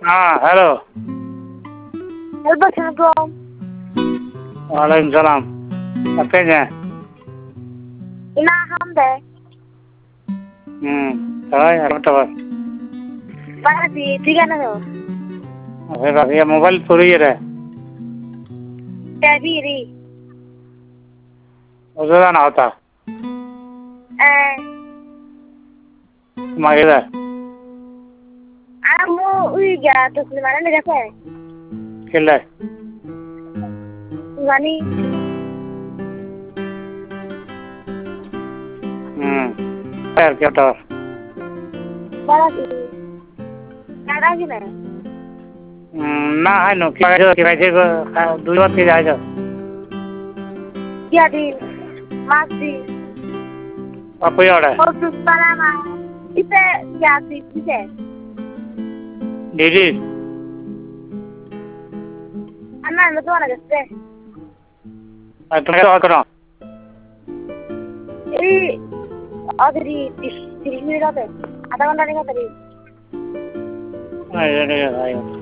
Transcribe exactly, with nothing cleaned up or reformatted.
हाँ hello Assalamualaikum. वालेकुम सलाम कैसे हैं Ina hambe. हम्म काय अरटवा Bagasi tiga na ho. अरे ये मोबाइल चोरी है Tabiri. उधर ना होता Eh. मायदा Amu uiga to mana ne gase. किल्ला Gani. हम्म यार क्या तो Bagasi. Kada gina. ना है नो क्या जो क्या जो दो बार के जाए जो Dia di masih. अब कोई और है Khusus Panama. Ite ya si ite. दीदी Anna no to na gase. तुम्हें तो करो Eh. Adri tiris minute ate. Ada घंटा नहीं तरी. नहीं नहीं